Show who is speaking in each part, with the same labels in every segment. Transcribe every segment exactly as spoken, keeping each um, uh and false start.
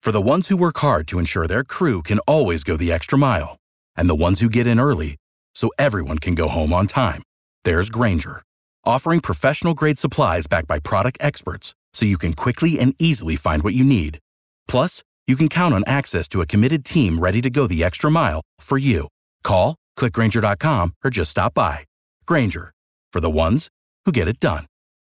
Speaker 1: For the ones who work hard to ensure their crew can always go the extra mile, and the ones who get in early so everyone can go home on time, there's Grainger, offering professional-grade supplies backed by product experts so you can quickly and easily find what you need. Plus, you can count on access to a committed team ready to go the extra mile for you. Call, click Grainger dot com, or just stop by. Grainger, for the ones who get it done.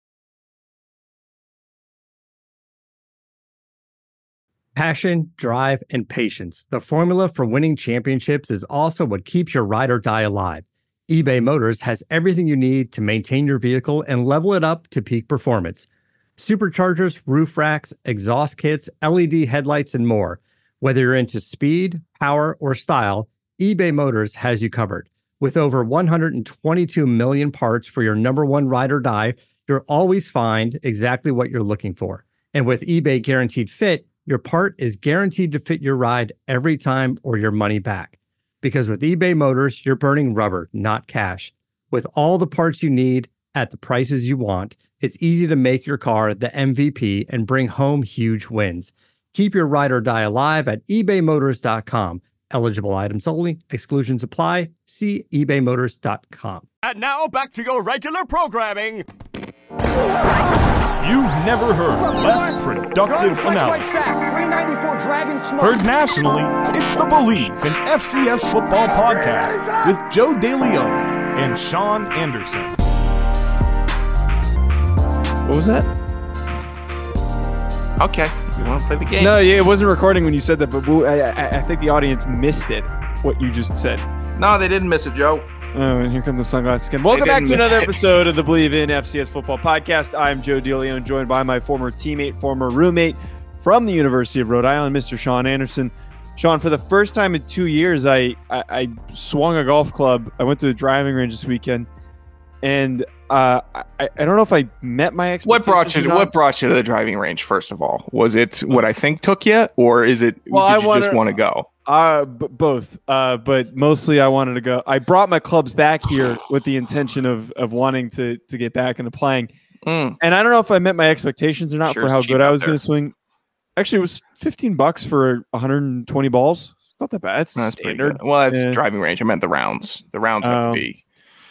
Speaker 2: Passion, drive, and patience. The formula for winning championships is also what keeps your ride or die alive. eBay Motors has everything you need to maintain your vehicle and level it up to peak performance. Superchargers, roof racks, exhaust kits, L E D headlights, and more. Whether you're into speed, power, or style, eBay Motors has you covered. With over one hundred twenty-two million parts for your number one ride or die, you'll always find exactly what you're looking for. And with eBay Guaranteed Fit, your part is guaranteed to fit your ride every time or your money back. Because with eBay Motors, you're burning rubber, not cash. With all the parts you need at the prices you want, it's easy to make your car the M V P and bring home huge wins. Keep your ride or die alive at ebay motors dot com. Eligible items only. Exclusions apply. See ebay motors dot com.
Speaker 3: And now back to your regular programming.
Speaker 4: You've never heard less productive analysis. Heard nationally, it's the Believe in F C S Football podcast with Joe DeLeon and Sean Anderson.
Speaker 5: What was that?
Speaker 6: Okay, you want to play the game?
Speaker 5: No, yeah, it wasn't recording when you said that, but I, I, I think the audience missed it, what you just said.
Speaker 6: No, they didn't miss it, Joe.
Speaker 5: Oh, and here come the sunglasses again. Welcome back to another it. episode of the Believe in F C S Football podcast. I'm Joe DeLeon, joined by my former teammate, former roommate from the University of Rhode Island, Mister Sean Anderson. Sean, for the first time in two years, I, I, I swung a golf club. I went to the driving range this weekend, and uh, I, I don't know if I met my expectations.
Speaker 6: What brought you? To, what brought you to the driving range? First of all, was it what I think took you, or is it?
Speaker 5: Well,
Speaker 6: did
Speaker 5: I
Speaker 6: you
Speaker 5: wanna,
Speaker 6: just want to go?
Speaker 5: Uh, b- both. Uh, but mostly I wanted to go. I brought my clubs back here with the intention of of wanting to to get back into playing.
Speaker 6: Mm.
Speaker 5: And I don't know if I met my expectations or not sure for how good I was going to swing. Actually, it was fifteen bucks for one hundred twenty balls. It's not that bad. It's
Speaker 6: That's
Speaker 5: standard.
Speaker 6: Well, it's
Speaker 5: yeah.
Speaker 6: driving range. I meant the rounds. The rounds have
Speaker 5: um,
Speaker 6: to be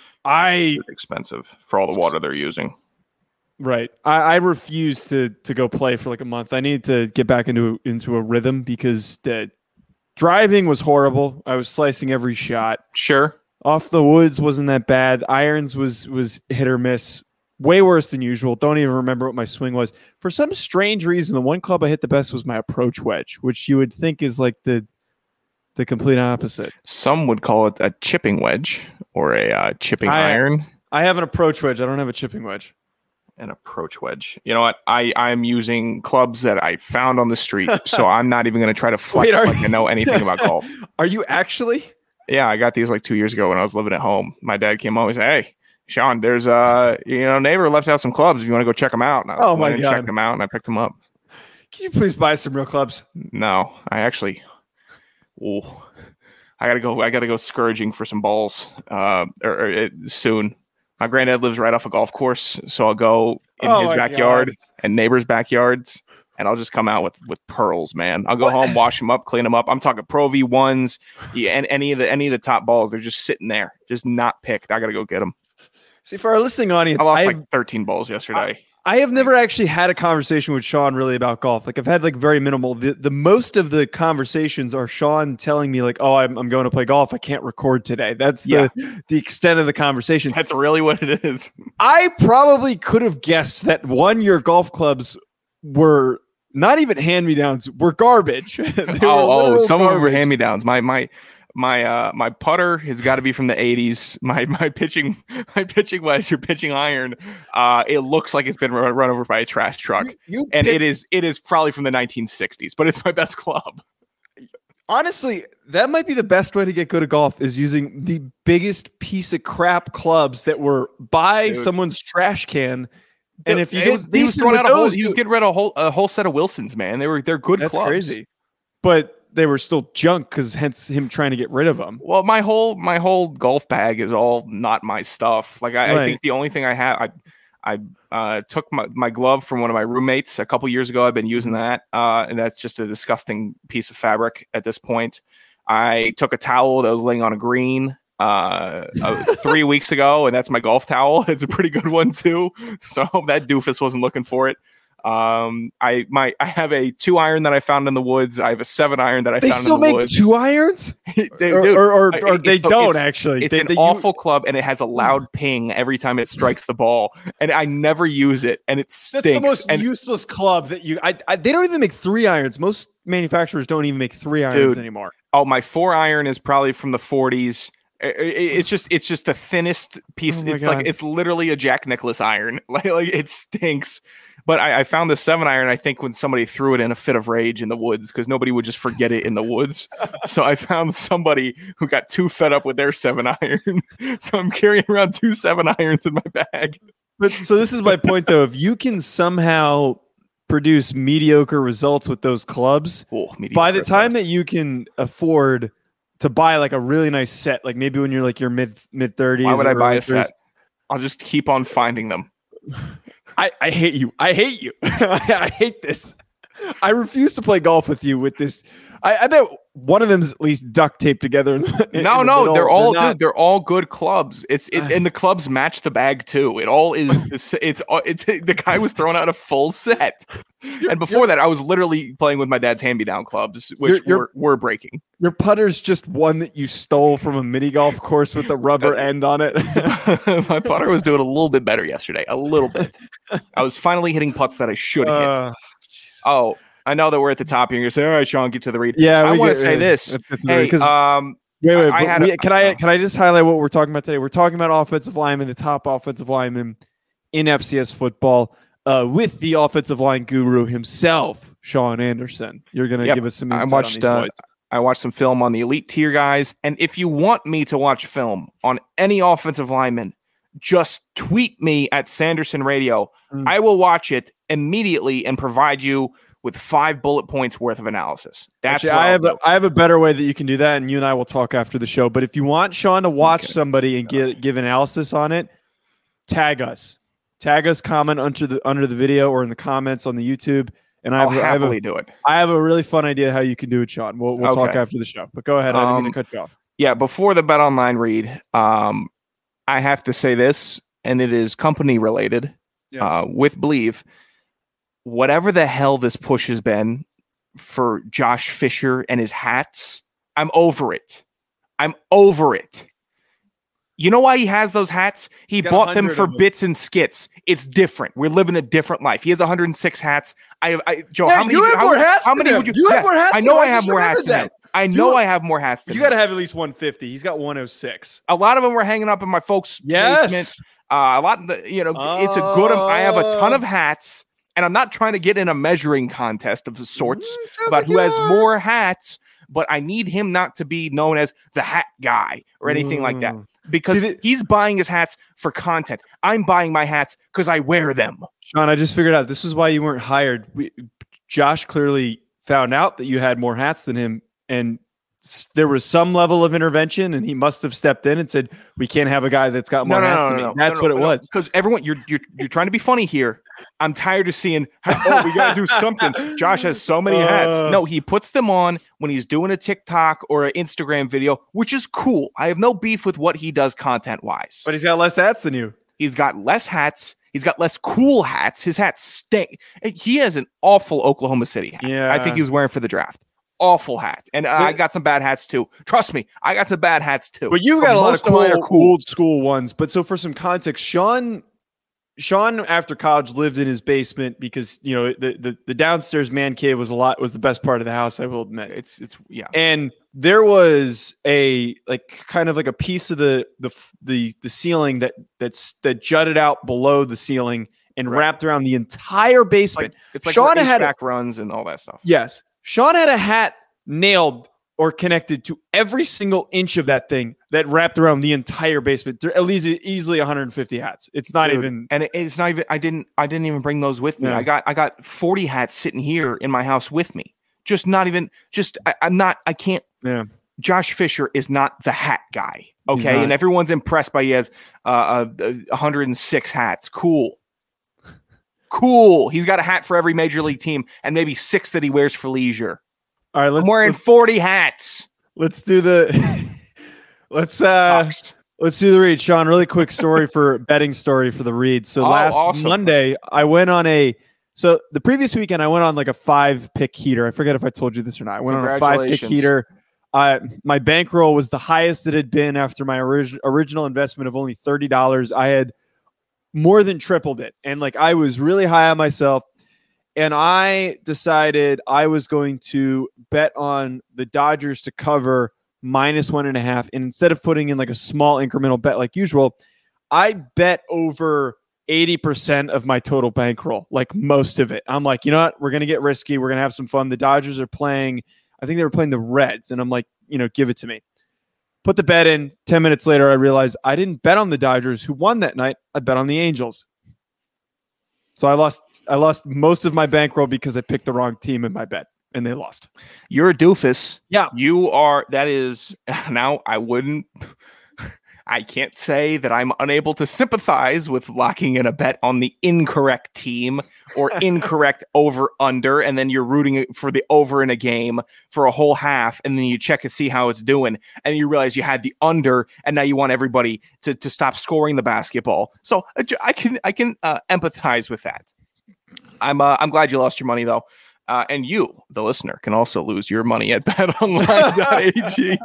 Speaker 5: I
Speaker 6: expensive for all the water they're using.
Speaker 5: Right. I, I refuse to to go play for like a month. I need to get back into into a rhythm because the driving was horrible. I was slicing every shot.
Speaker 6: Sure.
Speaker 5: Off the woods wasn't that bad. Irons was was hit or miss. Way worse than usual. Don't even remember what my swing was. For some strange reason, the one club I hit the best was my approach wedge, which you would think is like the the complete opposite.
Speaker 6: Some would call it a chipping wedge or a uh, chipping
Speaker 5: I,
Speaker 6: iron.
Speaker 5: I have an approach wedge. I don't have a chipping wedge.
Speaker 6: An approach wedge. You know what? I, I'm using clubs that I found on the street, so I'm not even going to try to flex
Speaker 5: Wait,
Speaker 6: like I know anything about golf.
Speaker 5: Are you actually?
Speaker 6: Yeah, I got these like two years ago when I was living at home. My dad came home and said, "Hey, Sean, there's a you know neighbor left out some clubs. If you want to go check them out." And I
Speaker 5: oh my
Speaker 6: went and
Speaker 5: god!
Speaker 6: checked them out, and I picked them up.
Speaker 5: Can you please buy some real clubs?
Speaker 6: No, I actually. Ooh, I gotta go. I gotta go scourging for some balls. Uh, or, or it, soon. My granddad lives right off a golf course, so I'll go in
Speaker 5: oh
Speaker 6: his backyard God. and neighbors' backyards, and I'll just come out with, with pearls, man. I'll go what? home, wash them up, clean them up. I'm talking Pro V ones, yeah, and any of the any of the top balls. They're just sitting there, just not picked. I got to go get them.
Speaker 5: See, for our listening audience,
Speaker 6: I lost
Speaker 5: I've,
Speaker 6: like thirteen balls yesterday.
Speaker 5: I, I have never actually had a conversation with Sean really about golf. Like I've had like very minimal. The, the most of the conversations are Sean telling me like, "Oh, I'm I'm going to play golf. I can't record today." That's the yeah. the extent of the conversation.
Speaker 6: That's really what it is.
Speaker 5: I probably could have guessed that one, your golf clubs were not even hand-me-downs, were garbage.
Speaker 6: oh, oh, some garbage. of them were hand-me-downs. My my my uh my putter has got to be from the eighties. My my pitching my pitching wedge or pitching iron, uh, it looks like it's been run, run over by a trash truck, you, you and pick- it is it is probably from the nineteen sixties. But it's my best club.
Speaker 5: Honestly, that might be the best way to get good at golf is using the biggest piece of crap clubs that were by Dude. someone's trash can. And if you get
Speaker 6: was, he was throwing out a whole, he was getting rid of a whole a whole set of Wilsons, man. They were they're good
Speaker 5: That's
Speaker 6: clubs.
Speaker 5: Crazy, but they were still junk because hence him trying to get rid of them.
Speaker 6: Well, my whole my whole golf bag is all not my stuff. Like I, right. I think the only thing I have, I I uh, took my, my glove from one of my roommates a couple years ago. I've been using that, uh, and that's just a disgusting piece of fabric at this point. I took a towel that was laying on a green uh, uh, three weeks ago, and that's my golf towel. It's a pretty good one too. So I hope that doofus wasn't looking for it. Um, I my I have a two iron that I found in the woods. I have a seven iron that I
Speaker 5: they
Speaker 6: found in the
Speaker 5: They
Speaker 6: woods.
Speaker 5: still make two irons?
Speaker 6: they,
Speaker 5: or,
Speaker 6: dude,
Speaker 5: or, or, or they
Speaker 6: it's,
Speaker 5: don't
Speaker 6: it's,
Speaker 5: actually.
Speaker 6: It's
Speaker 5: they,
Speaker 6: an
Speaker 5: they,
Speaker 6: awful
Speaker 5: you...
Speaker 6: club, and it has a loud ping every time it strikes the ball, and I never use it, and it stinks.
Speaker 5: That's the most
Speaker 6: and,
Speaker 5: useless club that you. I, I they don't even make three irons. Most manufacturers don't even make three irons
Speaker 6: dude,
Speaker 5: anymore.
Speaker 6: Oh, my four iron is probably from the forties. It's just it's just the thinnest piece.
Speaker 5: Oh
Speaker 6: it's
Speaker 5: God.
Speaker 6: like it's literally a Jack Nicklaus iron. Like, like it stinks. But I, I found the seven iron, I think, when somebody threw it in a fit of rage in the woods, because nobody would just forget it in the woods. So I found somebody who got too fed up with their seven iron. So I'm carrying around two seven irons in my bag.
Speaker 5: But so this is my point, though. If you can somehow produce mediocre results with those clubs,
Speaker 6: oh,
Speaker 5: by the time that you can afford to buy like a really nice set, like maybe when you're like your mid mid thirties.
Speaker 6: Why would I buy a set? I'll just keep on finding them.
Speaker 5: I, I hate you. I hate you. I hate this. I refuse to play golf with you with this. I, I bet one of them's at least duct taped together. In the, in
Speaker 6: no,
Speaker 5: the
Speaker 6: no,
Speaker 5: middle.
Speaker 6: they're all
Speaker 5: they're,
Speaker 6: dude, they're all good clubs. It's it, and the clubs match the bag too. It all is. This, it's it's the guy was throwing out a full set, and before that, I was literally playing with my dad's hand-me-down clubs, which
Speaker 5: you're,
Speaker 6: were were breaking.
Speaker 5: Your putter's just one that you stole from a mini golf course with the rubber end on it.
Speaker 6: My putter was doing a little bit better yesterday, a little bit. I was finally hitting putts that I should
Speaker 5: uh,
Speaker 6: hit. Oh. I know that we're at the top here. You're going to say, all right, Sean, get to the read.
Speaker 5: Yeah,
Speaker 6: I want to say
Speaker 5: yeah,
Speaker 6: this. Hey, um,
Speaker 5: wait, wait,
Speaker 6: I, I had
Speaker 5: we,
Speaker 6: a,
Speaker 5: can I can I just highlight what we're talking about today? We're talking about offensive linemen, the top offensive lineman in F C S football, uh, with the offensive line guru himself, Sean Anderson. You're going to
Speaker 6: yep,
Speaker 5: give us some
Speaker 6: I
Speaker 5: insight
Speaker 6: watched,
Speaker 5: on these boys.
Speaker 6: Uh, I watched some film on the elite tier guys, and if you want me to watch film on any offensive lineman, just tweet me at Sanderson Radio. Mm. I will watch it immediately and provide you with five bullet points worth of analysis. That's
Speaker 5: Actually,
Speaker 6: what
Speaker 5: I
Speaker 6: I'll
Speaker 5: have
Speaker 6: do.
Speaker 5: a, I have a better way that you can do that, and you and I will talk after the show. But if you want Sean to watch okay. somebody and get give analysis on it, tag us, tag us, comment under the under the video or in the comments on the YouTube, and
Speaker 6: I'll
Speaker 5: I have,
Speaker 6: happily
Speaker 5: I have a,
Speaker 6: do it.
Speaker 5: I have a really fun idea how you can do it, Sean. We'll we'll
Speaker 6: okay.
Speaker 5: talk after the show. But go ahead, I didn't um, mean to cut you off.
Speaker 6: Yeah, before the Bet Online read, um, I have to say this, and it is company related. Yes. Uh, with Believe, whatever the hell this push has been for Josh Fisher and his hats, I'm over it. I'm over it. You know why he has those hats? He bought them for them. bits and skits. It's different. We're living a different life. He has one hundred six hats. I, I Joe,
Speaker 5: yeah,
Speaker 6: how many?
Speaker 5: You have
Speaker 6: how,
Speaker 5: more hats.
Speaker 6: How many
Speaker 5: than
Speaker 6: would you?
Speaker 5: You
Speaker 6: yes,
Speaker 5: have more hats.
Speaker 6: I know I,
Speaker 5: I
Speaker 6: have more hats. Than him. I know you, I have more hats. Than
Speaker 5: you got to have at least one fifty. He's got one oh six.
Speaker 6: A lot of them were hanging up in my folks'
Speaker 5: yes.
Speaker 6: basement. Uh, a lot, of the, you know, oh. it's a good. I have a ton of hats. And I'm not trying to get in a measuring contest of sorts mm, about like who has are. more hats, but I need him not to be known as the hat guy or anything mm. like that, because See, the, he's buying his hats for content. I'm buying my hats because I wear them.
Speaker 5: Sean, I just figured out this is why you weren't hired. We, Josh clearly found out that you had more hats than him, and there was some level of intervention, and he must have stepped in and said, "We can't have a guy that's got more
Speaker 6: no, no,
Speaker 5: hats
Speaker 6: no,
Speaker 5: than
Speaker 6: no,
Speaker 5: me."
Speaker 6: No,
Speaker 5: that's
Speaker 6: no,
Speaker 5: what
Speaker 6: no,
Speaker 5: it
Speaker 6: no,
Speaker 5: was.
Speaker 6: Because everyone, you're you're you're trying to be funny here. I'm tired of seeing, oh, we got to do something. Josh has so many uh, hats. No, he puts them on when he's doing a TikTok or an Instagram video, which is cool. I have no beef with what he does content-wise.
Speaker 5: But he's got less hats than you.
Speaker 6: He's got less hats. He's got less cool hats. His hats stink. He has an awful Oklahoma City hat. Yeah. I think he was wearing for the draft. Awful hat. And uh, but, I got some bad hats too. Trust me, I got some bad hats too.
Speaker 5: But you got but a lot of cool, cool old school ones. But so for some context, Sean Sean after college lived in his basement because, you know, the, the the downstairs man cave was a lot was the best part of the house, I will admit.
Speaker 6: It's it's yeah.
Speaker 5: And there was a like kind of like a piece of the the the the ceiling that that's that jutted out below the ceiling and right. wrapped around the entire basement.
Speaker 6: Like, it's like
Speaker 5: Sean had
Speaker 6: back runs and all that stuff.
Speaker 5: Yes. Sean had a hat nailed or connected to every single inch of that thing that wrapped around the entire basement. There at least easily one hundred fifty hats. It's not Dude, even,
Speaker 6: and it, it's not even. I didn't. I didn't even bring those with me. No. I got. I got forty hats sitting here in my house with me. Just not even. Just I, I'm not. I can't.
Speaker 5: Yeah.
Speaker 6: Josh Fisher is not the hat guy. Okay, and everyone's impressed by he has uh, uh, one hundred six hats. Cool. Cool. He's got a hat for every major league team and maybe six that he wears for leisure.
Speaker 5: All right, let's,
Speaker 6: I'm wearing
Speaker 5: let's,
Speaker 6: forty hats.
Speaker 5: Let's do the let's uh Sucks. let's do the read. Sean, really quick story for betting story for the read. So oh, last awesome. Monday, I went on a so the previous weekend I went on like a five pick heater. I forget if I told you this or not. I went on a five pick heater. Uh, my bankroll was the highest it had been after my orig- original investment of only thirty dollars. I had more than tripled it. And like I was really high on myself. And I decided I was going to bet on the Dodgers to cover minus one and a half. And instead of putting in like a small incremental bet like usual, I bet over eighty percent of my total bankroll, like most of it. I'm like, you know what? We're going to get risky. We're going to have some fun. The Dodgers are playing, I think they were playing the Reds. And I'm like, you know, give it to me. Put the bet in. ten minutes later, I realized I didn't bet on the Dodgers who won that night. I bet on the Angels. So I lost I lost most of my bankroll because I picked the wrong team in my bet, and they lost.
Speaker 6: You're a doofus.
Speaker 5: Yeah.
Speaker 6: You are. That is. Now, I wouldn't. I can't say that I'm unable to sympathize with locking in a bet on the incorrect team or incorrect over under, and then you're rooting for the over in a game for a whole half, and then you check to see how it's doing, and you realize you had the under, and now you want everybody to, to stop scoring the basketball. So I can I can uh, empathize with that. I'm uh, I'm glad you lost your money though. Uh, and you, the listener, can also lose your money at bet online dot a g.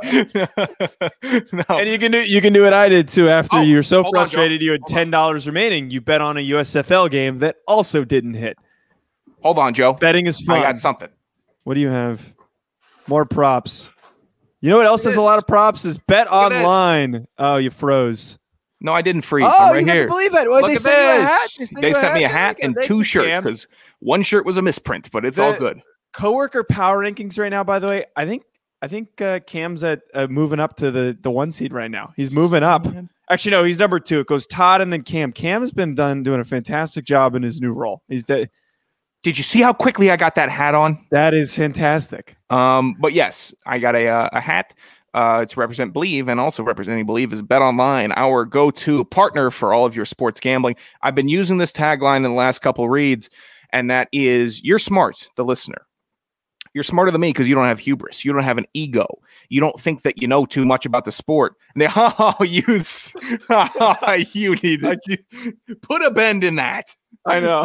Speaker 6: No.
Speaker 5: And you can do you can do what I did too. After oh, you're so frustrated,
Speaker 6: on,
Speaker 5: you had ten dollars remaining. You bet on a U S F L game that also didn't hit.
Speaker 6: Hold on, Joe.
Speaker 5: Betting is fun.
Speaker 6: I got something.
Speaker 5: What do you have? More props. You know what else has a lot of props? Is Bet Look Online. Oh, you froze.
Speaker 6: No, I didn't freeze.
Speaker 5: Oh,
Speaker 6: I'm right
Speaker 5: you
Speaker 6: here.
Speaker 5: didn't believe it. Well,
Speaker 6: Look
Speaker 5: they
Speaker 6: at
Speaker 5: sent
Speaker 6: this.
Speaker 5: you a hat. They,
Speaker 6: they sent me a hat
Speaker 5: hat
Speaker 6: and two shirts because one shirt was a misprint, but it's
Speaker 5: the
Speaker 6: all good.
Speaker 5: Coworker power rankings right now, by the way. I think I think uh, Cam's at uh, moving up to the, the one seed right now. He's moving up. Actually, no, he's number two. It goes Todd and then Cam. Cam has been done doing a fantastic job in his new role. He's de-
Speaker 6: Did you see how quickly I got that hat on?
Speaker 5: That is fantastic.
Speaker 6: Um, but yes, I got a uh, a hat. Uh, to represent Believe, and also representing Believe is Bet Online, our go-to partner for all of your sports gambling. I've been using this tagline in the last couple of reads, and that is, you're smart, the listener. You're smarter than me because you don't have hubris. You don't have an ego. You don't think that you know too much about the sport. And they, oh, you, oh, you need to put a bend in that.
Speaker 5: I know.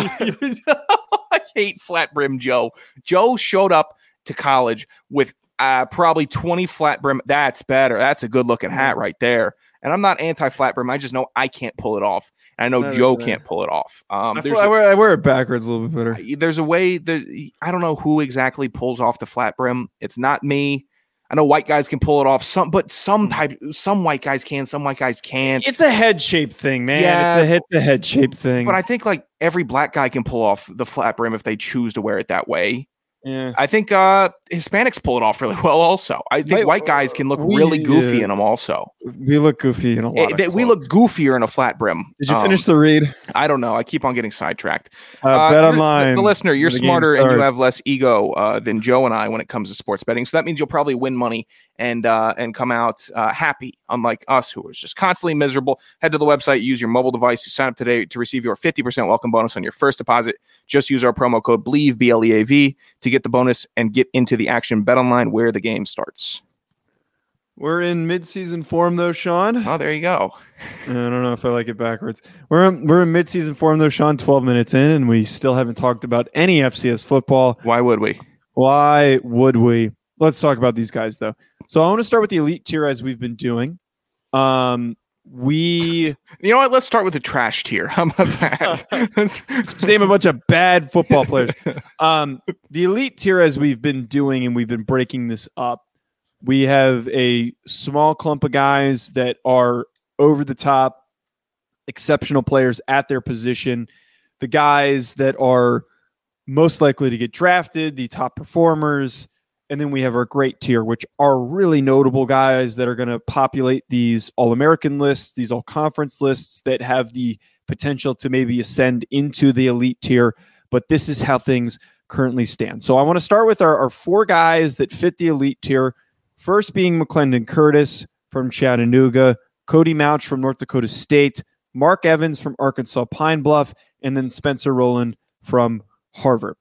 Speaker 6: I hate flat brim Joe. Joe showed up to college with Uh, probably twenty flat brim. That's better. That's a good looking hat right there. And I'm not anti flat brim. I just know I can't pull it off. And I know
Speaker 5: that
Speaker 6: Joe can't pull it off. Um,
Speaker 5: I, feel, I, wear, I wear it backwards a little bit better.
Speaker 6: There's a way that I don't know who exactly pulls off the flat brim. It's not me. I know white guys can pull it off. Some, but some type, some white guys can. Some white guys can't.
Speaker 5: It's a head shape thing, man. Yeah, it's a it's a head shape thing.
Speaker 6: But I think like every black guy can pull off the flat brim if they choose to wear it that way.
Speaker 5: Yeah,
Speaker 6: I think uh, Hispanics pull it off really well. Also, I think Wait, white guys can look we, really goofy uh, in them. Also,
Speaker 5: we look goofy in a lot.
Speaker 6: It,
Speaker 5: of
Speaker 6: we look goofier in a flat brim.
Speaker 5: Did you um, finish the read?
Speaker 6: I don't know. I keep on getting sidetracked.
Speaker 5: Uh, uh, bet online.
Speaker 6: The, the listener, you're smarter and you have less ego uh, than Joe and I when it comes to sports betting. So that means you'll probably win money and uh, and come out uh, happy, unlike us who are just constantly miserable. Head to the website, use your mobile device to sign up today to receive your fifty percent welcome bonus on your first deposit. Just use our promo code BLEAV, B L E A V, to get the bonus and get into the action. Bet online where the game starts.
Speaker 5: We're in mid-season form, though, Sean.
Speaker 6: Oh, there you go.
Speaker 5: I don't know if I like it backwards. We're in, we're in mid-season form, though, Sean, twelve minutes in, and we still haven't talked about any F C S football.
Speaker 6: Why would we?
Speaker 5: Why would we? Let's talk about these guys, though. So I want to start with the elite tier as we've been doing. Um, we,
Speaker 6: you know what? Let's start with the trash tier. How about that?
Speaker 5: Let's just name a bunch of bad football players. Um, the elite tier as we've been doing, and we've been breaking this up. We have a small clump of guys that are over the top, exceptional players at their position. The guys that are most likely to get drafted, the top performers. And then we have our great tier, which are really notable guys that are going to populate these All-American lists, these All-Conference lists that have the potential to maybe ascend into the elite tier. But this is how things currently stand. So I want to start with our, our four guys that fit the elite tier. First being McClendon Curtis from Chattanooga, Cody Mouch from North Dakota State, Mark Evans from Arkansas Pine Bluff, and then Spencer Rowland from Harvard.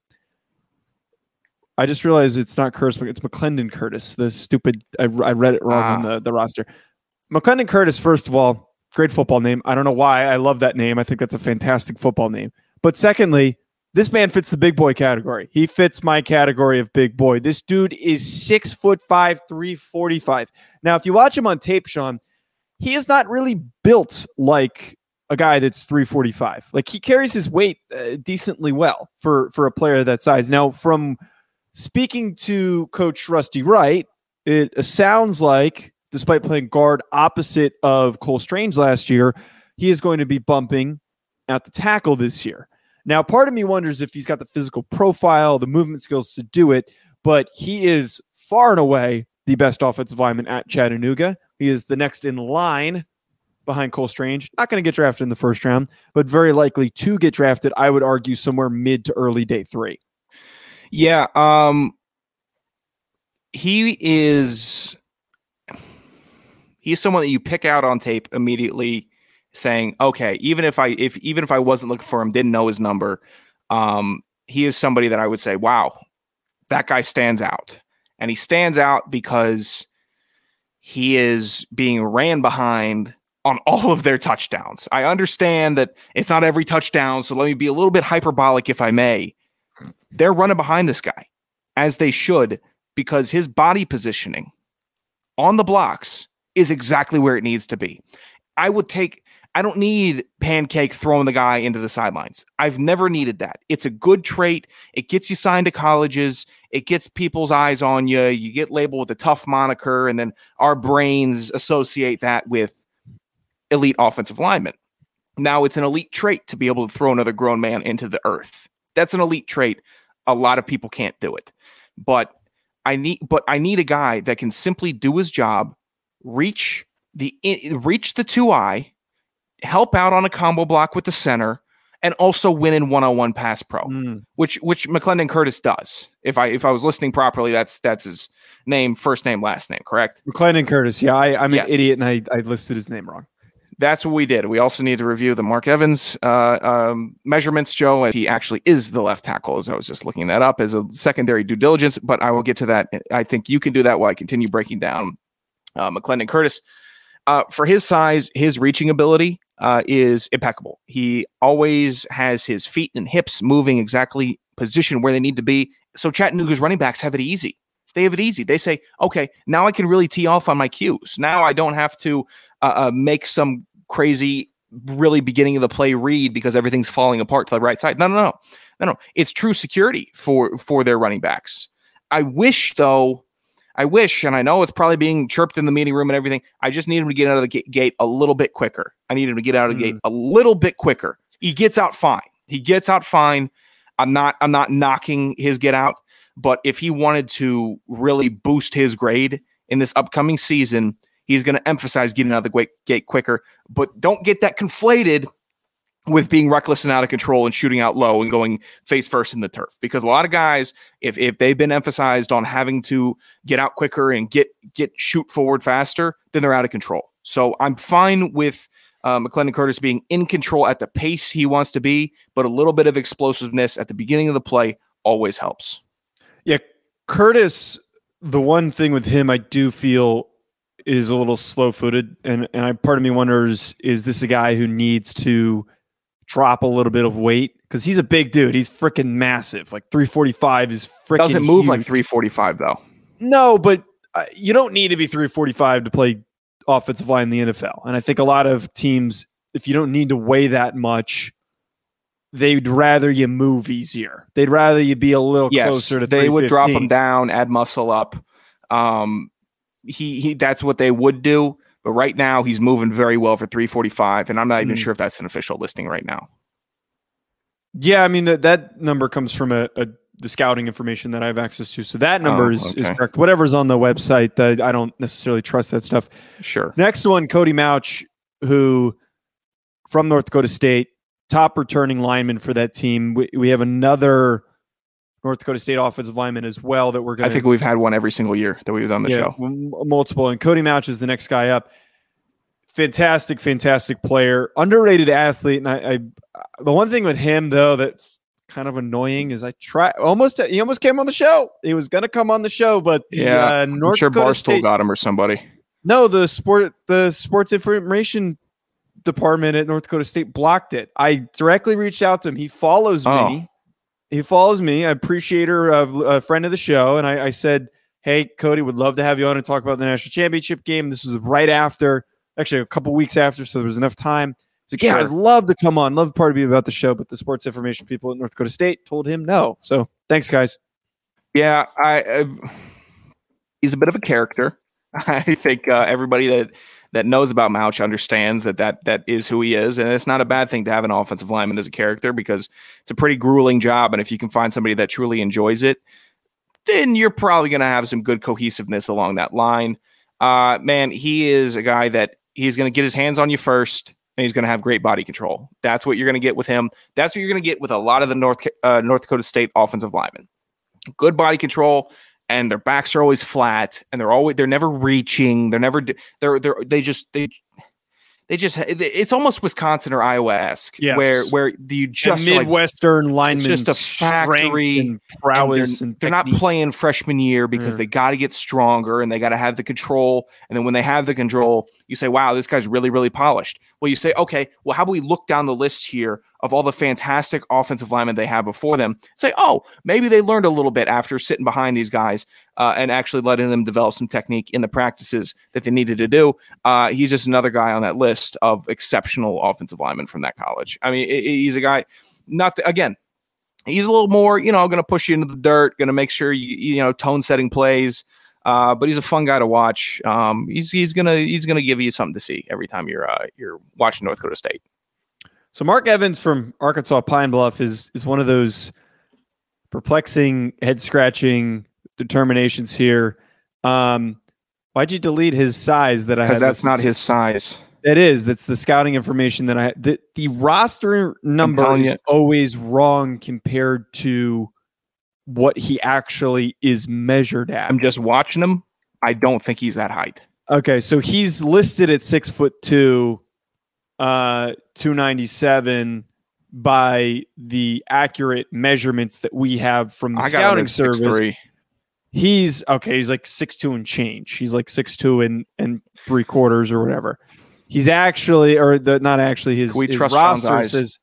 Speaker 5: I just realized it's not Curtis, it's McClendon Curtis. The stupid, I, I read it wrong ah. on the, the roster. McClendon Curtis, first of all, great football name. I don't know why. I love that name. I think that's a fantastic football name. But secondly, this man fits the big boy category. He fits my category of big boy. This dude is six foot five, three forty-five. Now, if you watch him on tape, Sean, he is not really built like a guy that's three forty-five. Like, he carries his weight uh, decently well for, for a player that size. Now, from speaking to Coach Rusty Wright, it sounds like, despite playing guard opposite of Cole Strange last year, he is going to be bumping at the tackle this year. Now, part of me wonders if he's got the physical profile, the movement skills to do it, but he is far and away the best offensive lineman at Chattanooga. He is the next in line behind Cole Strange. Not going to get drafted in the first round, but very likely to get drafted, I would argue, somewhere mid to early day three.
Speaker 6: Yeah, um, he is he's someone that you pick out on tape immediately, saying, okay, even if I if even if I wasn't looking for him, didn't know his number, um, he is somebody that I would say, wow, that guy stands out. And he stands out because he is being ran behind on all of their touchdowns. I understand that it's not every touchdown, so let me be a little bit hyperbolic if I may. They're running behind this guy, as they should, because his body positioning on the blocks is exactly where it needs to be. I would take, I don't need Pancake throwing the guy into the sidelines. I've never needed that. It's a good trait. It gets you signed to colleges. It gets people's eyes on you. You get labeled with a tough moniker, and then our brains associate that with elite offensive linemen. Now, it's an elite trait to be able to throw another grown man into the earth. That's an elite trait. A lot of people can't do it. But I need but I need a guy that can simply do his job, reach the reach the two eye, help out on a combo block with the center, and also win in one-on-one pass pro, mm. which which McClendon Curtis does. If I if I was listening properly, that's that's his name, first name, last name, correct?
Speaker 5: McClendon Curtis. Yeah, I, I'm yes. an idiot, and I, I listed his name wrong.
Speaker 6: That's what we did. We also need to review the Mark Evans uh, um, measurements, Joe. He actually is the left tackle, as I was just looking that up as a secondary due diligence, but I will get to that. I think you can do that while I continue breaking down uh, McClendon Curtis. Uh, for his size, his reaching ability uh, is impeccable. He always has his feet and hips moving exactly positioned where they need to be. So Chattanooga's running backs have it easy. They have it easy. They say, okay, now I can really tee off on my cues. Now I don't have to uh, uh, make some crazy, really beginning of the play read because everything's falling apart to the right side. No, no, no, no, no. It's true security for, for their running backs. I wish, though, I wish, and I know it's probably being chirped in the meeting room and everything, I just need him to get out of the gate a little bit quicker. I need him to get out of the mm. gate a little bit quicker. He gets out fine. He gets out fine. I'm not, I'm not knocking his get out. But if he wanted to really boost his grade in this upcoming season, he's going to emphasize getting out of the gate quicker. But don't get that conflated with being reckless and out of control and shooting out low and going face first in the turf. Because a lot of guys, if if they've been emphasized on having to get out quicker and get get shoot forward faster, then they're out of control. So I'm fine with uh, McClendon Curtis being in control at the pace he wants to be, but a little bit of explosiveness at the beginning of the play always helps.
Speaker 5: Yeah, Curtis, the one thing with him I do feel is a little slow-footed, and, and I, part of me wonders, is this a guy who needs to drop a little bit of weight? Because he's a big dude. He's freaking massive. Like three forty-five is freaking
Speaker 6: Doesn't move
Speaker 5: huge.
Speaker 6: Like three forty-five, though.
Speaker 5: No, but uh, you don't need to be three forty-five to play offensive line in the N F L. And I think a lot of teams, if you don't need to weigh that much, they'd rather you move easier. They'd rather you be a little yes, closer to
Speaker 6: they would drop him down, add muscle up. Um, he, he that's what they would do. But right now he's moving very well for three forty-five, and I'm not even mm. sure if that's an official listing right now.
Speaker 5: Yeah, I mean that that number comes from a, a the scouting information that I have access to. So that number oh, is, okay. is correct. Whatever's on the website, that I don't necessarily trust that stuff.
Speaker 6: Sure.
Speaker 5: Next one, Cody Mauch, who from North Dakota State. Top returning lineman for that team. We, we have another North Dakota State offensive lineman as well that we're going to...
Speaker 6: I think we've had one every single year that we've done the
Speaker 5: yeah,
Speaker 6: show.
Speaker 5: M- multiple. And Cody Mauch is the next guy up. Fantastic, fantastic player. Underrated athlete. And I, I the one thing with him, though, that's kind of annoying is I try almost he almost came on the show. He was gonna come on the show, but the,
Speaker 6: yeah,
Speaker 5: uh, North
Speaker 6: I'm sure
Speaker 5: Dakota
Speaker 6: Barstool
Speaker 5: State,
Speaker 6: got him or somebody.
Speaker 5: No, the sport the sports information department at North Dakota State blocked it. I directly reached out to him. He follows
Speaker 6: oh.
Speaker 5: me. He follows me. I appreciate her, uh, a friend of the show, and I, I said, "Hey, Cody, would love to have you on and talk about the national championship game." This was right after, actually a couple weeks after, so there was enough time. He's like, "Yeah, sure. I'd love to come on, love part to be about the show," but the sports information people at North Dakota State told him no. So thanks, guys.
Speaker 6: Yeah, I, I he's a bit of a character. I think uh, everybody that that knows about Mouch understands that, that that is who he is, and it's not a bad thing to have an offensive lineman as a character because it's a pretty grueling job, and if you can find somebody that truly enjoys it, then you're probably going to have some good cohesiveness along that line. Uh, man, he is a guy that he's going to get his hands on you first, and he's going to have great body control. That's what you're going to get with him. That's what you're going to get with a lot of the North uh, North Dakota State offensive linemen. Good body control. And their backs are always flat, and they're always they're never reaching. They're never they're they're they just they they just it's almost Wisconsin or Iowa-esque,
Speaker 5: yes.
Speaker 6: where where you just
Speaker 5: a Midwestern
Speaker 6: like,
Speaker 5: lineman,
Speaker 6: just a factory
Speaker 5: and prowess.
Speaker 6: And they're,
Speaker 5: and
Speaker 6: they're not playing freshman year because mm. they got to get stronger and they got to have the control. And then when they have the control, you say, "Wow, this guy's really really polished." Well, you say, "Okay, well, how about we look down the list here of all the fantastic offensive linemen they have before them? Say, oh, maybe they learned a little bit after sitting behind these guys uh, and actually letting them develop some technique in the practices that they needed to do." Uh, he's just another guy on that list of exceptional offensive linemen from that college. I mean, he's a guy, not the, again, he's a little more, you know, going to push you into the dirt, going to make sure you, you know, tone setting plays. Uh, but he's a fun guy to watch. Um, he's he's gonna he's gonna give you something to see every time you're uh, you're watching North Dakota State.
Speaker 5: So Mark Evans from Arkansas Pine Bluff is is one of those perplexing, head scratching determinations here. Um, why'd you delete his size? That I
Speaker 6: because that's not his size.
Speaker 5: That is. That's the scouting information that I the the roster number is always wrong compared to what he actually is measured at.
Speaker 6: I'm just watching him. I don't think he's that height.
Speaker 5: Okay, so he's listed at six foot two, uh, two ninety-seven by the accurate measurements that we have from the
Speaker 6: I
Speaker 5: scouting service.
Speaker 6: six three.
Speaker 5: He's okay. He's like six two and change. He's like six two and and three quarters or whatever. He's actually, or the not actually. His,
Speaker 6: we
Speaker 5: his
Speaker 6: trust
Speaker 5: roster says.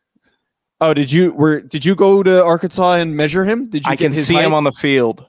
Speaker 5: Oh, did you were did you go to Arkansas and measure him? Did you
Speaker 6: I
Speaker 5: get
Speaker 6: can
Speaker 5: his
Speaker 6: see
Speaker 5: height?
Speaker 6: him on the field.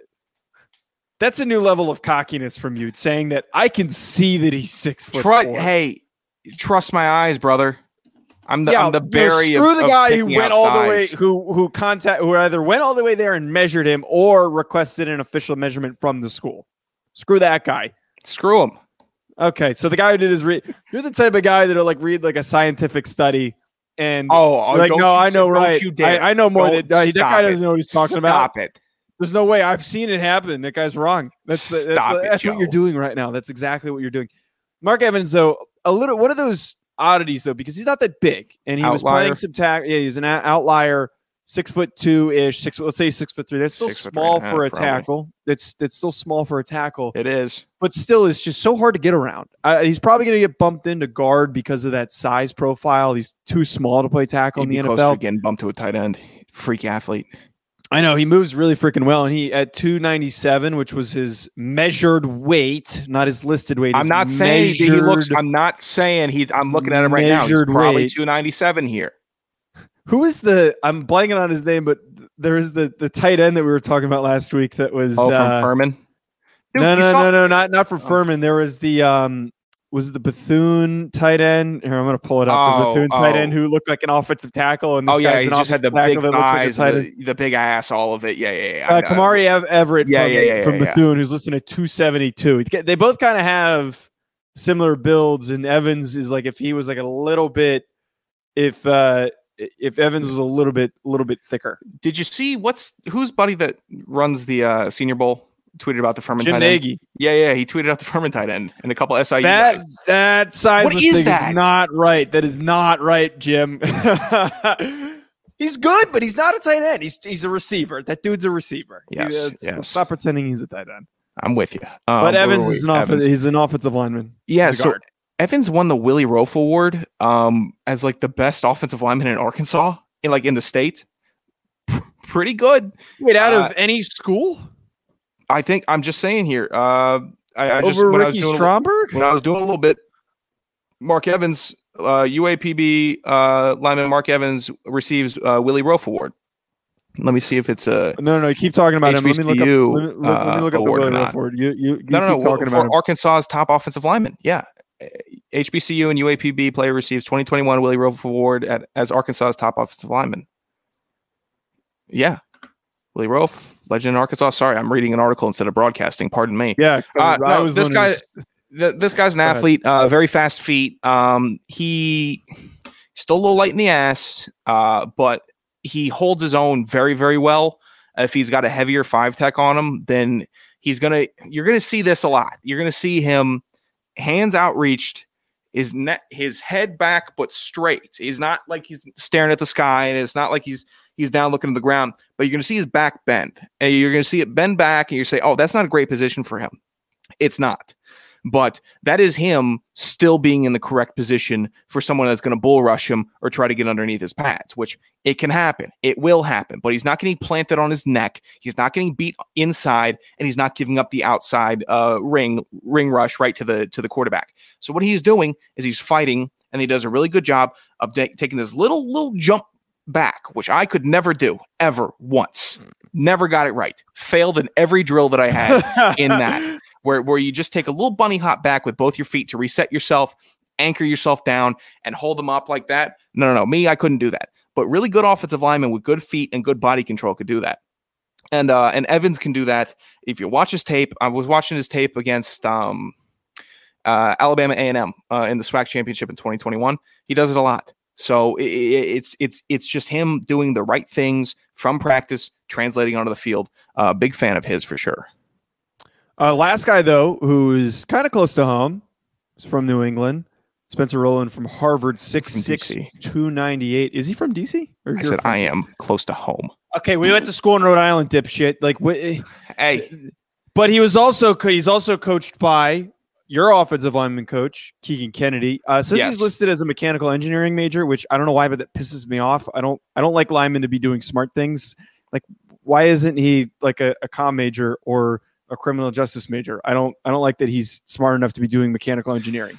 Speaker 5: That's a new level of cockiness from you, saying that I can see that he's six foot
Speaker 6: Try,
Speaker 5: four.
Speaker 6: Hey, trust my eyes, brother. I'm the
Speaker 5: yeah,
Speaker 6: I'm the Barry
Speaker 5: you know, screw
Speaker 6: of,
Speaker 5: the guy
Speaker 6: of
Speaker 5: who
Speaker 6: went
Speaker 5: all size. the way who who contact who either went all the way there and measured him or requested an official measurement from the school. Screw that guy.
Speaker 6: Screw him.
Speaker 5: Okay, so the guy who did his read. You're the type of guy that'll like read like a scientific study. And
Speaker 6: oh, oh
Speaker 5: like, no, I know,
Speaker 6: don't
Speaker 5: right?
Speaker 6: You dare.
Speaker 5: I, I know more than uh, that guy doesn't know what he's talking
Speaker 6: Stop
Speaker 5: about.
Speaker 6: Stop it.
Speaker 5: There's no way. I've seen it happen. That guy's wrong. That's that's,
Speaker 6: Stop
Speaker 5: that's,
Speaker 6: it,
Speaker 5: that's
Speaker 6: Joe.
Speaker 5: what you're doing right now. That's exactly what you're doing. Mark Evans, though, a little one of those oddities, though, because he's not that big, and he outlier. was playing some tackle. Yeah, he's an a- outlier, six foot two ish, six. Let's say six foot three. That's still six small for a, half, a tackle. That's that's still small for a tackle.
Speaker 6: It is,
Speaker 5: but still, it's just so hard to get around. Uh, he's probably going to get bumped into guard because of that size profile. He's too small to play tackle
Speaker 6: He'd
Speaker 5: in the
Speaker 6: be
Speaker 5: N F L.
Speaker 6: Closer to getting bumped to a tight end. Freak athlete.
Speaker 5: I know he moves really freaking well, and he at two ninety-seven, which was his measured weight, not his listed weight.
Speaker 6: I'm not saying he looks. I'm not saying he's. I'm looking at him right now. He's probably two ninety-seven here.
Speaker 5: Who is the? I'm blanking on his name, but there is the the tight end that we were talking about last week. That was
Speaker 6: oh from
Speaker 5: uh,
Speaker 6: Furman.
Speaker 5: Dude, no, no, saw- no, no, not not for Furman. There was the um. Was the Bethune tight end? Here, I'm going to pull it up.
Speaker 6: Oh,
Speaker 5: the Bethune
Speaker 6: oh.
Speaker 5: tight end who looked like an offensive tackle. And this
Speaker 6: oh, yeah,
Speaker 5: guy's
Speaker 6: he
Speaker 5: an
Speaker 6: just had the big thighs, like the, the big ass, all of it. Yeah, yeah, yeah.
Speaker 5: Uh, Kamari Ev- Everett
Speaker 6: yeah,
Speaker 5: from,
Speaker 6: yeah, yeah,
Speaker 5: from
Speaker 6: yeah,
Speaker 5: Bethune,
Speaker 6: yeah.
Speaker 5: who's listed at two seventy-two. They both kind of have similar builds, and Evans is like if he was like a little bit, if uh, if Evans was a little bit, a little bit thicker.
Speaker 6: Did you see what's whose buddy that runs the uh, Senior Bowl? Tweeted about the Furman
Speaker 5: Jim
Speaker 6: tight
Speaker 5: Nagy.
Speaker 6: end. Yeah, yeah, he tweeted out the Furman tight end and a couple S I U
Speaker 5: that,
Speaker 6: guys.
Speaker 5: That size
Speaker 6: what
Speaker 5: is,
Speaker 6: is,
Speaker 5: thing
Speaker 6: that?
Speaker 5: is not right. That is not right, Jim. He's good, but he's not a tight end. He's he's a receiver. That dude's a receiver.
Speaker 6: Yes,
Speaker 5: he,
Speaker 6: yes.
Speaker 5: Stop pretending he's a tight end.
Speaker 6: I'm with you. Um,
Speaker 5: but Evans is an off- he's an offensive lineman.
Speaker 6: Yeah, so guard. Evans won the Willie Rofe Award um, as like the best offensive lineman in Arkansas, in like in the state. pretty good.
Speaker 5: Wait, out
Speaker 6: uh,
Speaker 5: of any school?
Speaker 6: I think I'm just saying here. Uh, I, I
Speaker 5: Over
Speaker 6: just, when
Speaker 5: Ricky
Speaker 6: I was
Speaker 5: Stromberg?
Speaker 6: Little, when I was doing a little bit, Mark Evans, uh, U A P B uh, lineman Mark Evans receives uh, Willie Roaf Award. Let me see if it's a
Speaker 5: no, no. Keep talking about him. Let me look up. Let me, let me look
Speaker 6: uh,
Speaker 5: up the Willie Roaf Award. You, you, you
Speaker 6: no, no,
Speaker 5: keep
Speaker 6: no.
Speaker 5: Talking
Speaker 6: for
Speaker 5: about him.
Speaker 6: Arkansas's top offensive lineman. Yeah, H B C U and U A P B player receives twenty twenty-one Willie Roaf Award at, as Arkansas's top offensive lineman. Yeah, Willie Roaf, legend in Arkansas. Sorry, I'm reading an article instead of broadcasting. Pardon me.
Speaker 5: Yeah,
Speaker 6: uh, no, this guy. Th- this guy's an athlete, uh, very fast feet. Um, he still a little light in the ass, uh, but he holds his own very, very well. If he's got a heavier five tech on him, then he's gonna. You're gonna see this a lot. You're gonna see him hands outreached, his net, his head back, but straight. He's not like he's staring at the sky, and it's not like he's he's down looking at the ground. But you're gonna see his back bend, and you're gonna see it bend back, and you say, "Oh, that's not a great position for him." It's not. But that is him still being in the correct position for someone that's going to bull rush him or try to get underneath his pads, which it can happen. It will happen, but he's not getting planted on his neck. He's not getting beat inside, and he's not giving up the outside uh, ring ring rush right to the to the quarterback. So what he's doing is he's fighting, and he does a really good job of de- taking this little little jump back, which I could never do ever once. Never got it right. Failed in every drill that I had in that. Where, where you just take a little bunny hop back with both your feet to reset yourself, anchor yourself down, and hold them up like that. No, no, no. Me, I couldn't do that. But really good offensive linemen with good feet and good body control could do that. And uh, and Evans can do that. If you watch his tape, I was watching his tape against um, uh, Alabama A and M uh, in the SWAC championship in twenty twenty-one. He does it a lot. So it, it, it's it's it's just him doing the right things from practice, translating onto the field. Uh, big fan of his for sure.
Speaker 5: Uh, last guy, though, who is kind of close to home, is from New England. Spencer Rowland from Harvard, six six, two ninety-eight. Is he from D C?
Speaker 6: Or I said from- I am close to home.
Speaker 5: Okay, we went to school in Rhode Island, dipshit. Like, wh-
Speaker 6: hey,
Speaker 5: but he was also he's also coached by your offensive lineman coach, Keegan Kennedy. Uh, says yes. He's listed as a mechanical engineering major, which I don't know why, but that pisses me off. I don't I don't like linemen to be doing smart things. Like, why isn't he like a, a comm major or a criminal justice major? I don't I don't like that he's smart enough to be doing mechanical engineering.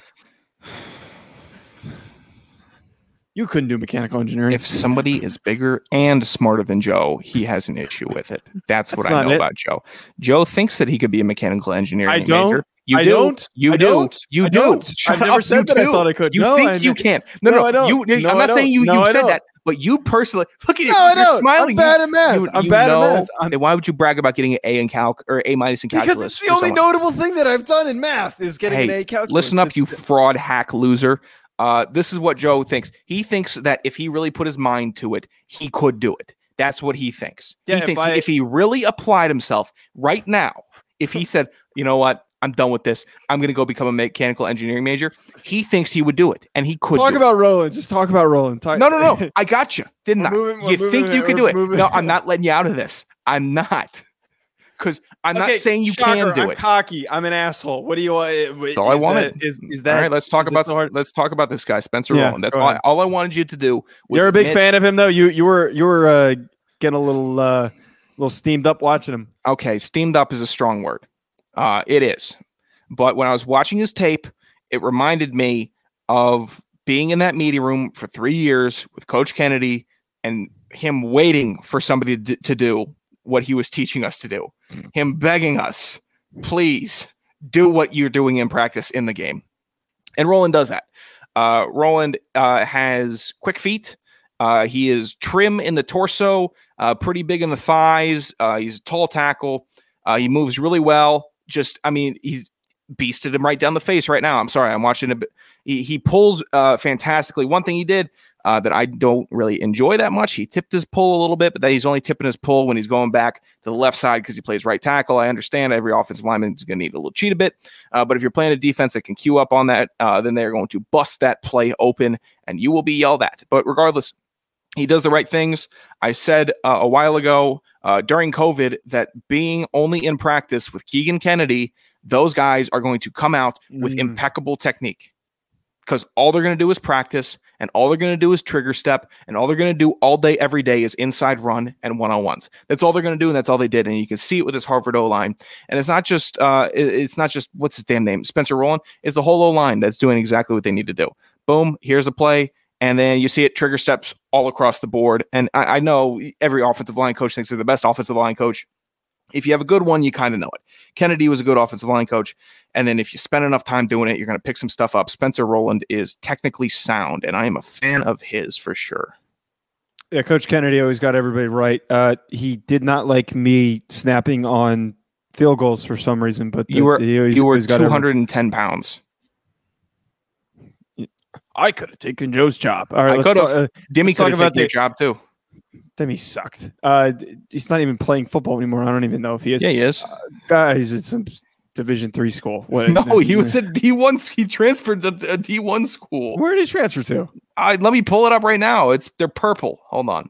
Speaker 5: You couldn't do mechanical engineering.
Speaker 6: If somebody is bigger and smarter than Joe, he has an issue with it. That's, That's what I know it. about Joe. Joe thinks that he could be a mechanical engineering
Speaker 5: I don't.
Speaker 6: major. You
Speaker 5: I
Speaker 6: do.
Speaker 5: don't.
Speaker 6: You
Speaker 5: I
Speaker 6: do.
Speaker 5: Don't.
Speaker 6: You
Speaker 5: I
Speaker 6: do.
Speaker 5: Don't. I've never said that I thought I could.
Speaker 6: You
Speaker 5: no,
Speaker 6: think
Speaker 5: I
Speaker 6: you can. No,
Speaker 5: no,
Speaker 6: no.
Speaker 5: I don't.
Speaker 6: You,
Speaker 5: no,
Speaker 6: I'm not saying you,
Speaker 5: no,
Speaker 6: you said that, but you personally, look at you.
Speaker 5: No, I
Speaker 6: You're
Speaker 5: don't.
Speaker 6: smiling.
Speaker 5: I'm bad at math.
Speaker 6: You,
Speaker 5: I'm
Speaker 6: you
Speaker 5: bad
Speaker 6: know,
Speaker 5: at math. I'm,
Speaker 6: then why would you brag about getting an A in calc or A minus in calculus?
Speaker 5: Because it's the only someone? notable thing that I've done in math is getting
Speaker 6: hey,
Speaker 5: an A calculus.
Speaker 6: Listen up,
Speaker 5: it's,
Speaker 6: you fraud hack loser. Uh, this is what Joe thinks. He thinks that if he really put his mind to it, he could do it. That's what he thinks.
Speaker 5: Yeah,
Speaker 6: he thinks
Speaker 5: if, I,
Speaker 6: if he really applied himself right now, if he said, you know what, I'm done with this, I'm going to go become a mechanical engineering major, he thinks he would do it, and he could
Speaker 5: Talk
Speaker 6: do
Speaker 5: about
Speaker 6: it.
Speaker 5: Rowland. Just talk about Rowland. Talk-
Speaker 6: no, no, no. I got you. Didn't I?
Speaker 5: Moving,
Speaker 6: you think you could do it.
Speaker 5: Moving.
Speaker 6: No, I'm not letting you out of this. I'm not. Because I'm
Speaker 5: okay,
Speaker 6: not saying you
Speaker 5: shocker,
Speaker 6: can do
Speaker 5: I'm
Speaker 6: it.
Speaker 5: cocky. I'm an asshole. What do you want?
Speaker 6: That's all I wanted.
Speaker 5: That, is, is that
Speaker 6: all right? Let's talk about
Speaker 5: so
Speaker 6: let's talk about this guy, Spencer
Speaker 5: yeah,
Speaker 6: Rowland. That's all I, all I wanted you to do. Was
Speaker 5: You're a big
Speaker 6: admit,
Speaker 5: fan of him, though. You you were you were uh, getting a little uh, little steamed up watching him.
Speaker 6: Okay, steamed up is a strong word. Uh, it is. But when I was watching his tape, it reminded me of being in that meeting room for three years with Coach Kennedy and him waiting for somebody to, to do what he was teaching us to do. Him begging us, please do what you're doing in practice in the game. And Rowland does that. Uh, Rowland uh, has quick feet. Uh, he is trim in the torso, uh, pretty big in the thighs. Uh, he's a tall tackle. Uh, he moves really well. Just, I mean, he's beasted him right down the face right now. I'm sorry. I'm watching a bit. He, he pulls uh, fantastically. One thing he did uh, that I don't really enjoy that much, he tipped his pull a little bit, but that he's only tipping his pull when he's going back to the left side because he plays right tackle. I understand every offensive lineman is going to need a little cheat a bit. Uh, but if you're playing a defense that can queue up on that, uh, then they're going to bust that play open and you will be yelled at. But regardless, he does the right things. I said uh, a while ago uh, during COVID that being only in practice with Keegan Kennedy, those guys are going to come out with mm. impeccable technique because all they're going to do is practice, and all they're going to do is trigger step, and all they're going to do all day, every day is inside run and one-on-ones. That's all they're going to do, and that's all they did. And you can see it with this Harvard O-line. And it's not just, uh, it's not just, what's his damn name? Spencer Rowland. It's the whole O-line that's doing exactly what they need to do. Boom, here's a play. And then you see it trigger steps all across the board. And I, I know every offensive line coach thinks they're the best offensive line coach. If you have a good one, you kind of know it. Kennedy was a good offensive line coach. And then if you spend enough time doing it, you're going to pick some stuff up. Spencer Rowland is technically sound, and I am a fan of his for sure.
Speaker 5: Yeah, Coach Kennedy always got everybody right. Uh, he did not like me snapping on field goals for some reason, but the,
Speaker 6: you were
Speaker 5: he always,
Speaker 6: you were
Speaker 5: got
Speaker 6: two hundred ten pounds.
Speaker 5: I could have taken Joe's job. All right,
Speaker 6: I could have.
Speaker 5: Uh,
Speaker 6: Dimmy could have taken your job too.
Speaker 5: Demi sucked. Uh, he's not even playing football anymore. I don't even know if he is.
Speaker 6: Yeah, he is.
Speaker 5: Uh, guys, it's some Division three school. What,
Speaker 6: no, he was at D one. He transferred to a D one school.
Speaker 5: Where did he transfer to?
Speaker 6: I let me pull it up right now. It's they're purple. Hold on.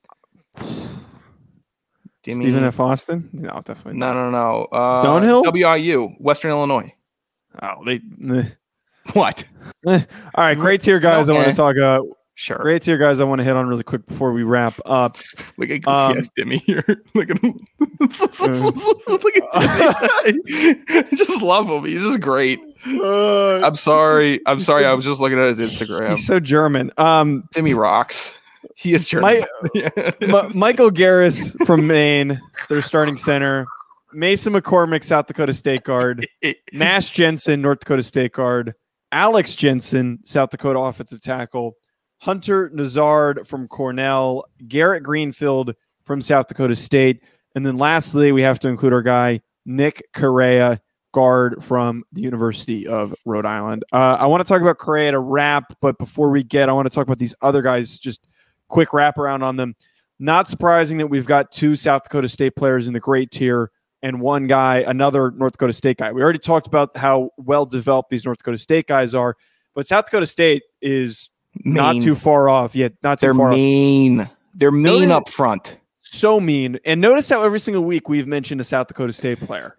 Speaker 5: Stephen F. Austin? No, definitely
Speaker 6: not. No, no, no.
Speaker 5: Uh, Stonehill?
Speaker 6: W I U, Western Illinois.
Speaker 5: Oh, they.
Speaker 6: Eh. What?
Speaker 5: Eh. All right, great tier guys. Okay. I want to talk. Uh,
Speaker 6: Sure.
Speaker 5: Great tier, guys. I want to hit on really quick before we wrap up.
Speaker 6: Look at um, yes, Dimmy here. Look at him. Look at Dimmy. I just love him. He's just great. Uh, I'm sorry. I'm sorry. I was just looking at his Instagram.
Speaker 5: He's so German. Um,
Speaker 6: Dimmy rocks. He is German.
Speaker 5: My, Ma- Michael Garris from Maine, their starting center. Mason McCormick, South Dakota State guard. Nash Jensen, North Dakota State guard. Alex Jensen, South Dakota offensive tackle. Hunter Nazard from Cornell, Garrett Greenfield from South Dakota State, and then lastly, we have to include our guy, Nick Correa, guard from the University of Rhode Island. Uh, I want to talk about Correa to wrap, but before we get, I want to talk about these other guys, just quick wraparound on them. Not surprising that we've got two South Dakota State players in the great tier and one guy, another North Dakota State guy. We already talked about how well-developed these North Dakota State guys are, but South Dakota State is mean. Not too far off yet. Not too
Speaker 6: They're
Speaker 5: far
Speaker 6: mean.
Speaker 5: off.
Speaker 6: They're mean notice, up front.
Speaker 5: So mean. And notice how every single week we've mentioned a South Dakota State player.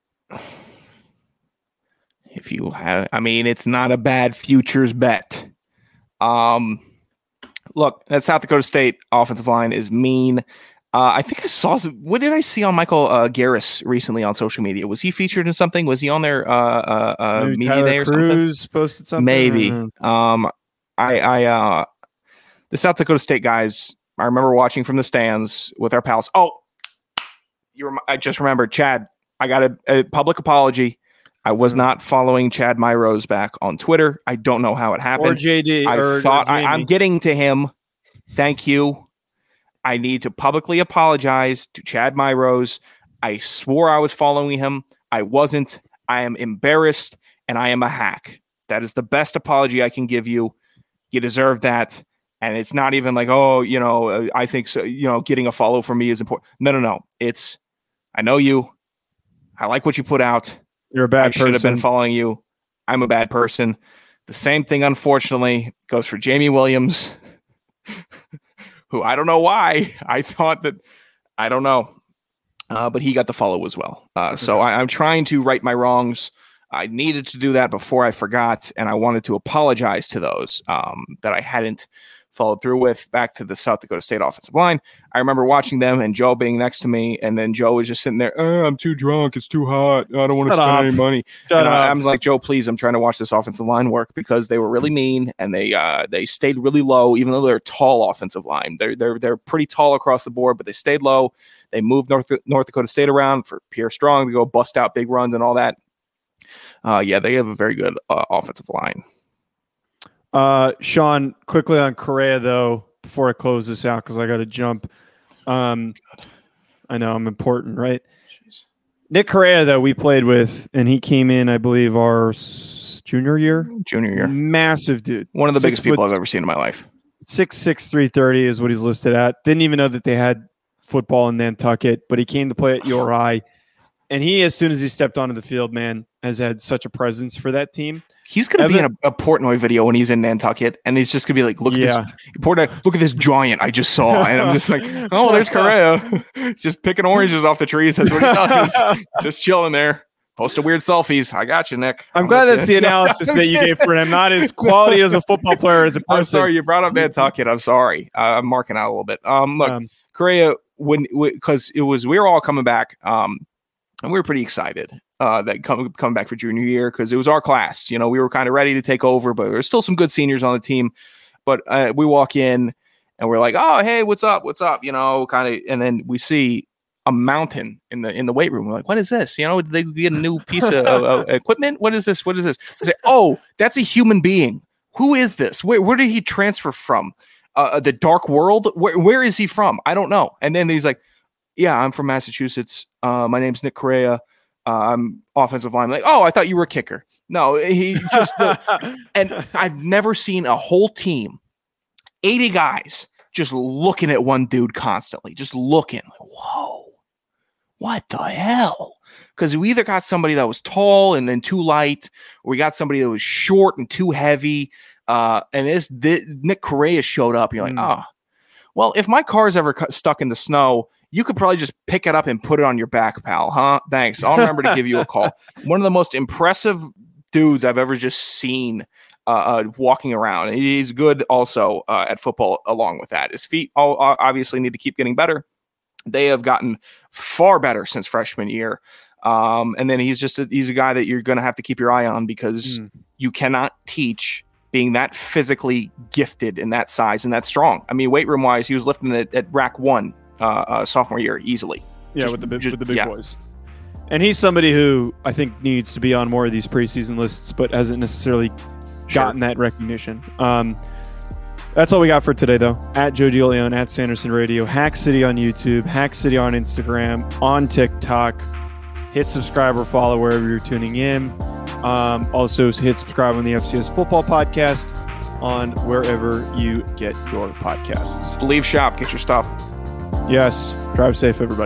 Speaker 6: If you have, I mean, it's not a bad futures bet. Um, look, that South Dakota State offensive line is mean. Uh, I think I saw some, what did I see on Michael uh, Garris recently on social media? Was he featured in something? Was he on their uh, uh, uh, media
Speaker 5: Tyler
Speaker 6: day or
Speaker 5: Cruz
Speaker 6: something?
Speaker 5: Posted something?
Speaker 6: Maybe. Um, I, I, uh, the South Dakota State guys, I remember watching from the stands with our pals. Oh, you rem- I just remembered, Chad, I got a, a public apology. I was not following Chad Myrose back on Twitter. I don't know how it happened.
Speaker 5: Or J D.
Speaker 6: I
Speaker 5: or,
Speaker 6: thought
Speaker 5: or
Speaker 6: I, I'm getting to him. Thank you. I need to publicly apologize to Chad Myrose. I swore I was following him. I wasn't. I am embarrassed, and I am a hack. That is the best apology I can give you. You deserve that. And it's not even like, oh, you know, I think so. You know, getting a follow from me is important. No, no, no. It's, I know you. I like what you put out.
Speaker 5: You're a bad
Speaker 6: I
Speaker 5: person.
Speaker 6: I should have been following you. I'm a bad person. The same thing, unfortunately, goes for Jamie Williams, who I don't know why. I thought that, I don't know. Uh, but he got the follow as well. Uh, so I, I'm trying to right my wrongs. I needed to do that before I forgot, and I wanted to apologize to those um, that I hadn't followed through with. Back to the South Dakota State offensive line. I remember watching them and Joe being next to me, and then Joe was just sitting there, oh, I'm too drunk. It's too hot. I don't want to spend up. any money.
Speaker 5: Shut
Speaker 6: and
Speaker 5: up.
Speaker 6: I, I was like, Joe, please, I'm trying to watch this offensive line work because they were really mean, and they uh, they stayed really low, even though they're a tall offensive line. They're, they're, they're pretty tall across the board, but they stayed low. They moved North, North Dakota State around for Pierre Strong to go bust out big runs and all that. Uh, yeah, they have a very good uh, offensive line.
Speaker 5: Uh, Sean, quickly on Correa, though, before I close this out, because I got to jump. Um, I know I'm important, right? Jeez. Nick Correa, though, we played with, and he came in, I believe, our s- junior year.
Speaker 6: Junior year.
Speaker 5: Massive dude.
Speaker 6: One of the
Speaker 5: six
Speaker 6: biggest people
Speaker 5: foot,
Speaker 6: I've ever seen in my life.
Speaker 5: six six, three thirty is what he's listed at. Didn't even know that they had football in Nantucket, but he came to play at U R I. And he, as soon as he stepped onto the field, man, has had such a presence for that team.
Speaker 6: He's going to be in a, a Portnoy video when he's in Nantucket, and he's just going to be like, look
Speaker 5: yeah.
Speaker 6: at this Portnoy, look at this giant I just saw. And I'm just like, oh, there's Correa. Just picking oranges off the trees. That's what he does. Just chilling there. Post a weird selfies. I got you, Nick.
Speaker 5: I'm, I'm glad that's you. the analysis that you gave for him. Not his quality as a football player as a person.
Speaker 6: I'm sorry you brought up Nantucket. I'm sorry. Uh, I'm marking out a little bit. Um, look, um, Correa, when because it was we were all coming back, um, and we were pretty excited uh, that coming coming back for junior year because it was our class. You know, we were kind of ready to take over, but there's still some good seniors on the team. But uh, we walk in and we're like, oh, hey, what's up? What's up? You know, kind of. And then we see a mountain in the in the weight room. We're like, what is this? You know, did they get a new piece of uh, equipment? What is this? What is this? We say, oh, that's a human being. Who is this? Where, where did he transfer from? Uh, the dark world? Where, where is he from? I don't know. And then he's like, yeah, I'm from Massachusetts. Uh, my name's Nick Correa. Uh, I'm offensive line. I'm like, oh, I thought you were a kicker. No, he just, the, and I've never seen a whole team, eighty guys, just looking at one dude constantly, just looking like, whoa, what the hell? Because we either got somebody that was tall and then too light, or we got somebody that was short and too heavy. Uh, and this, this Nick Correa showed up. And you're like, mm. oh, well, if my car's ever cu- stuck in the snow, you could probably just pick it up and put it on your back, pal. Huh? Thanks. I'll remember to give you a call. One of the most impressive dudes I've ever just seen uh, uh, walking around. And he's good also uh, at football along with that. His feet all, uh, obviously need to keep getting better. They have gotten far better since freshman year. Um, and then he's just a, he's a guy that you're going to have to keep your eye on because mm. you cannot teach being that physically gifted and that size and that strong. I mean, weight room wise, he was lifting it at rack one uh, uh, sophomore year easily.
Speaker 5: Yeah,
Speaker 6: just,
Speaker 5: with the big,
Speaker 6: just,
Speaker 5: with the big
Speaker 6: yeah.
Speaker 5: boys. And he's somebody who I think needs to be on more of these preseason lists, but hasn't necessarily sure. gotten that recognition. Um, that's all we got for today, though. At Joe DeLeon, at Sanderson Radio, Hack City on YouTube, Hack City on Instagram, on TikTok. Hit subscribe or follow wherever you're tuning in. Um, also, hit subscribe on the F C S Football Podcast on wherever you get your podcasts.
Speaker 6: Believe shop, get your stuff.
Speaker 5: Yes. Drive safe, everybody.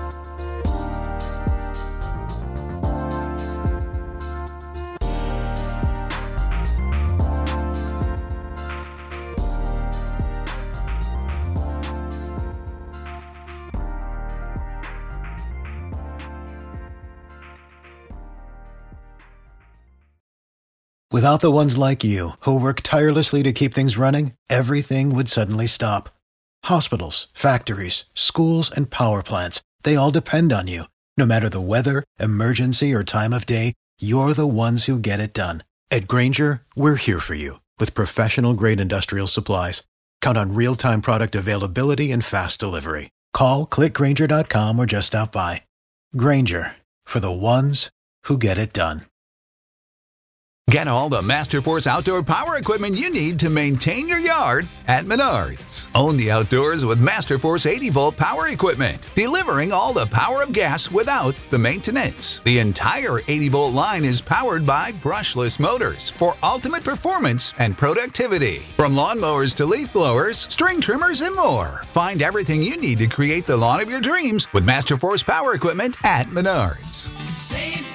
Speaker 7: Without the ones like you, who work tirelessly to keep things running, everything would suddenly stop. Hospitals, factories, schools, and power plants, they all depend on you. No matter the weather, emergency, or time of day, you're the ones who get it done. At Grainger, we're here for you with professional-grade industrial supplies. Count on real-time product availability and fast delivery. Call, click Grainger dot com, or just stop by. Grainger, for the ones who get it done.
Speaker 8: Get all the Masterforce outdoor power equipment you need to maintain your yard at Menards. Own the outdoors with Masterforce eighty volt power equipment, delivering all the power of gas without the maintenance. The entire eighty volt line is powered by brushless motors for ultimate performance and productivity. From lawnmowers to leaf blowers, string trimmers, and more. Find everything you need to create the lawn of your dreams with Masterforce power equipment at Menards. Save